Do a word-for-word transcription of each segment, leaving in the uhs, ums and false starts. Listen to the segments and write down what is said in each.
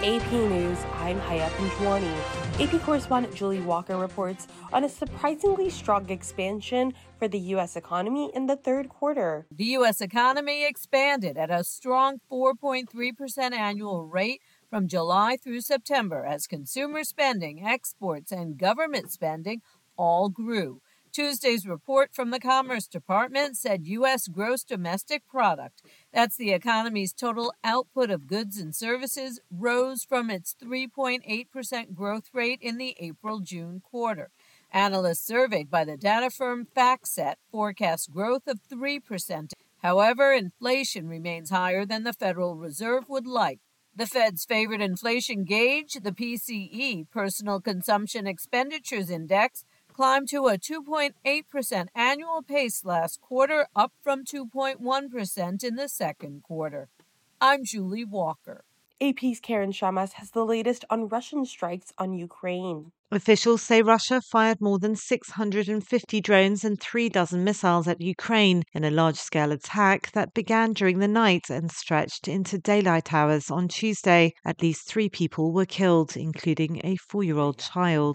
A P News, I'm Haya Panjwani. A P correspondent Julie Walker reports on a surprisingly strong expansion for the U S economy in the third quarter. The U S economy expanded at a strong four point three percent annual rate from July through September as consumer spending, exports, and government spending all grew. Tuesday's report from the Commerce Department said U S gross domestic product, that's the economy's total output of goods and services, rose from its three point eight percent growth rate in the April-June quarter. Analysts surveyed by the data firm FactSet forecast growth of three percent. However, inflation remains higher than the Federal Reserve would like. The Fed's favorite inflation gauge, the P C E, Personal Consumption Expenditures Index, climbed to a two point eight percent annual pace last quarter, up from two point one percent in the second quarter. I'm Julie Walker. A P's Karen Shamas has the latest on Russian strikes on Ukraine. Officials say Russia fired more than six hundred fifty drones and three dozen missiles at Ukraine in a large-scale attack that began during the night and stretched into daylight hours on Tuesday. At least three people were killed, including a four-year-old child.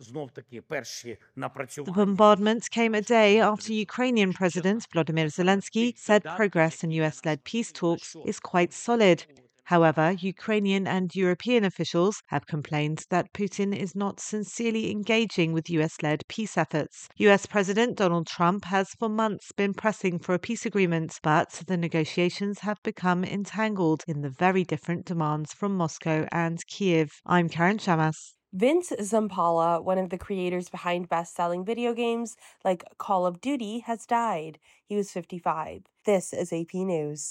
The bombardment came a day after Ukrainian President Volodymyr Zelensky said progress in U S-led peace talks is quite solid. However, Ukrainian and European officials have complained that Putin is not sincerely engaging with U S-led peace efforts. U S President Donald Trump has for months been pressing for a peace agreement, but the negotiations have become entangled in the very different demands from Moscow and Kiev. I'm Karen Shamas. Vince Zampella, one of the creators behind best-selling video games like Call of Duty, has died. He was fifty-five. This is A P News.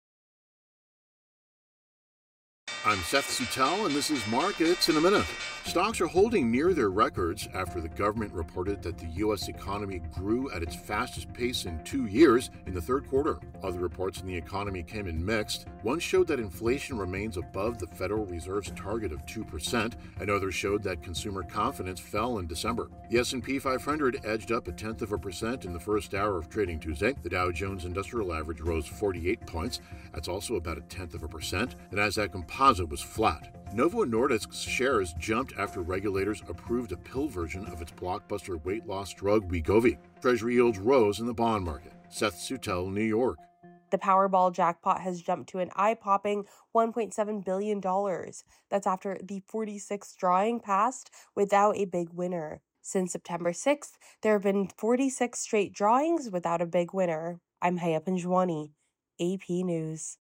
I'm Seth Sutel, and this is Markets in a Minute. Stocks are holding near their records after the government reported that the U S economy grew at its fastest pace in two years in the third quarter. Other reports in the economy came in mixed. One showed that inflation remains above the Federal Reserve's target of two percent, and others showed that consumer confidence fell in December. The S and P five hundred edged up a tenth of a percent in the first hour of trading Tuesday. The Dow Jones Industrial Average rose forty-eight points. That's also about a tenth of a percent. The Nasdaq Composite was flat. Novo Nordisk's shares jumped after regulators approved a pill version of its blockbuster weight loss drug Wegovy. Treasury yields rose in the bond market. Seth Sutel, New York. The Powerball jackpot has jumped to an eye-popping one point seven billion dollars. That's after the forty-sixth drawing passed without a big winner. Since September sixth, there have been forty-six straight drawings without a big winner. I'm Haya Panjwani, A P News.